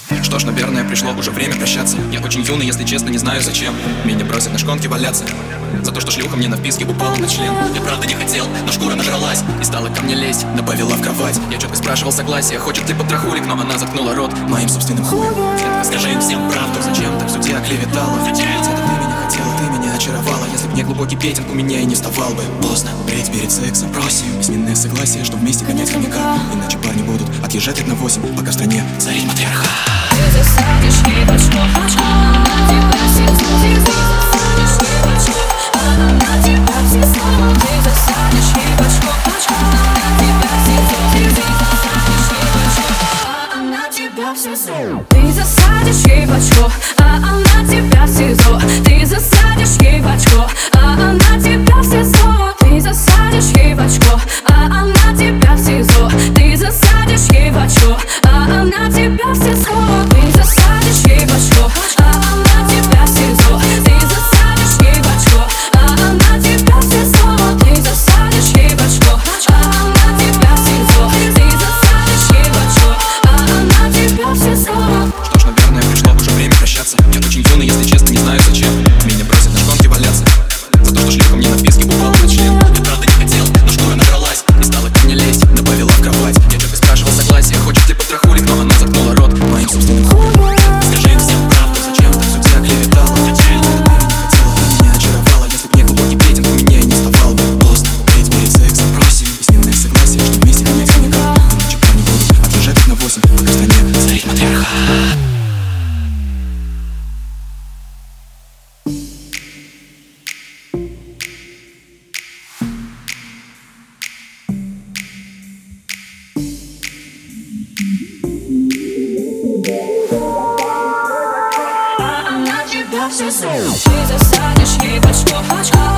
Что ж, наверное, пришло уже время прощаться. Я очень юный, если честно, не знаю зачем. Меня бросят на шконке валяться за то, что шлюха мне на вписке упала на член. Я правда не хотел, но шкура нажралась и стала ко мне лезть, добавила в кровать. Я четко спрашивал согласия, хочет ли потрохулик, но она заткнула рот моим собственным хуем. Детка, скажи им всем правду, зачем так в суде оклеветала? Ведь это ты меня хотела, ты меня очаровала. Если б не глубокий петинг, у меня и не вставал бы. Поздно, бредь перед сексом, просим письменное согласие, что вместе гонять хомяка. Иначе парни будут отъезжать лет на 8, пока в стране царит матриархат. Ты засадишь ей в очко, на тебя все злые. Ты засадишь ей в очко, на тебя все злые. Ты засадишь ей в очко, на тебя все злые. Ты засадишь ей в очко, а она тебя в СИЗО. Ты засадишь ей в очко, а она тебя в СИЗО. Ты засадишь ей в очко, а она тебя в СИЗО. Ты засадишь ей в очко, а она тебя в СИЗО. Ты засадишь ей в очко, а она тебя в СИЗО. Ты засадишь ей в очко, а она тебя в СИЗО. Ты засадишь ей в очко, а она тебя в СИЗО. Ты засадишь ей в очко, а она тебя в СИЗО. Что ж, наверное, пришло уже время прощаться. Я очень юный, если честно, не знаю зачем. Меня бросят на шконке валяться за то, что шлюха мне на вписке упала на член. Я правда не хотел, но шкура набралась и стала ко мне лезть, добавила в кровать. Я четко спрашивал согласия, хочет ли потрохулик, но она заткнула рот моим собственным хуем. Скажи им всем правду, зачем так в суде оклеветала? Ведь это ты меня хотела, ты меня очаровала. Если б не глубокий петинг, у меня и не вставал бы. Поздно, бредь перед сексом, просим письменное согласие, что вместе гонять хомяка. Иначе парни будут отъезжать лет на 8, пока в стране царит матриархат. Ты засадишь ей в очко,